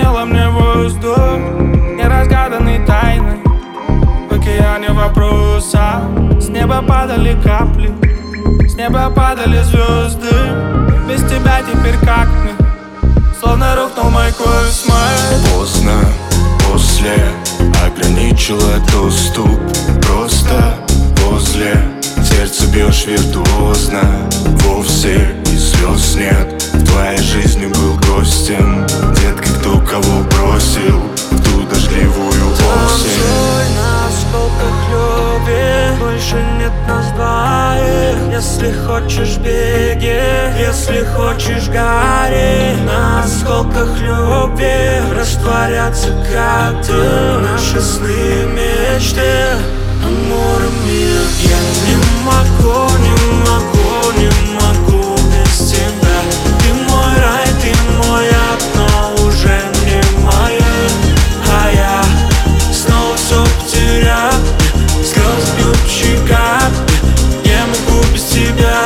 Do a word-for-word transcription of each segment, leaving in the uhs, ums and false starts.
заменила мне воздух неразгаданной тайной. В океане вопроса с неба падали капли, с неба падали звезды. Без тебя теперь как мне? Словно рухнул мой космос. Поздно, после ограничила доступ. Просто возле сердца бьешь виртуозно. Вовсе и слез нет. В твоей жизни был гостем. Детка, кто кого бросил в ту дождливую осень. Танцуй на осколках любви, больше нет нас двоих. Если хочешь, беги, если хочешь, гори. На осколках любви растворятся, как ты. Наши сны, мечты, амур и мир. Я не могу, не могу, не могу без тебя. Ты мой рай, ты мой ад, но уже не мое. А я снова все потерял. Слезы бьют в щеках. Не могу без тебя.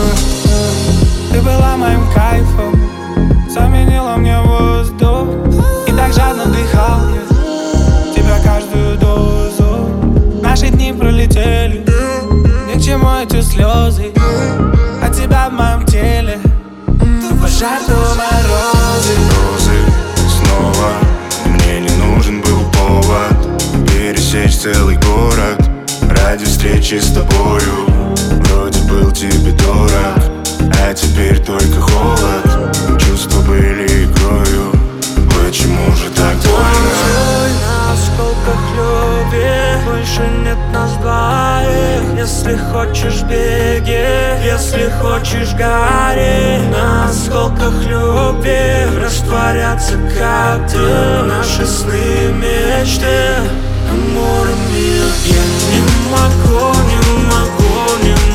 Ты была моим кайфом, заменила мне воздух. И так жадно дыхал я тебя каждую дозу. Наши дни пролетели, ни к чему эти слезы. От тебя в моем теле пожарку морозы. Розы снова, мне не нужен был повод пересечь целый город ради встречи с тобою. Вроде был тебе дорог, а теперь только холод. Чувства были игрою, почему же так больно? Танцуй на осколках любви, больше нет нас двоих. Если хочешь, беги, если хочешь, гори. На осколках любви растворятся, как ты. Наши сны, мечты, амур и мир. Я не могу, не могу, не